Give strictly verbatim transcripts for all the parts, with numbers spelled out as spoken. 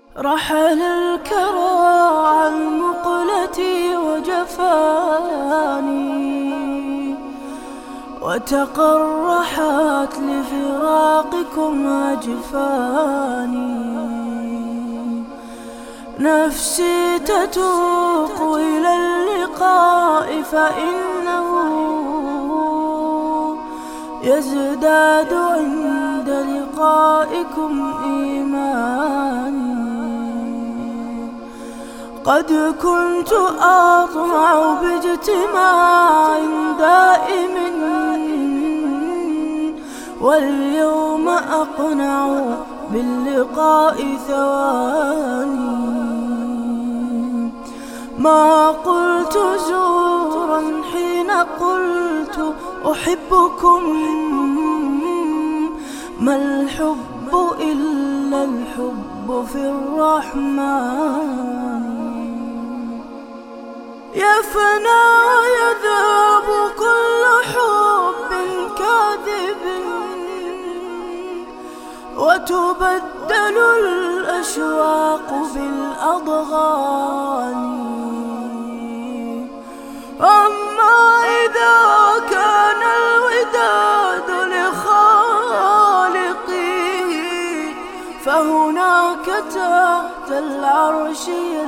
رحل الكرى عن مقلتي وجفاني، وتقرحت لفراقكم أجفاني. نفسي تتوق إلى اللقاء، فإنه يزداد عند لقائكم إيماني. قد كنت أطمع باجتماع دائم، واليوم أقنع باللقاء ثواني. ما قلت زورا حين قلت أحبكم، ما الحب إلا الحب في الرحمن. يفنى يذهب كل حب كاذب، وتبدل الأشواق بالأضغان. أما إذا كان الوداد لخالقه، فهناك تحت العرش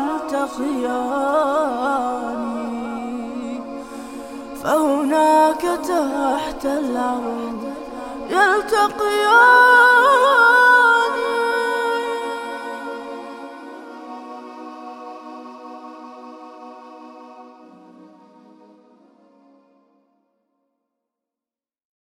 يلتقيان. فهناك تحت العرش يلتقيان.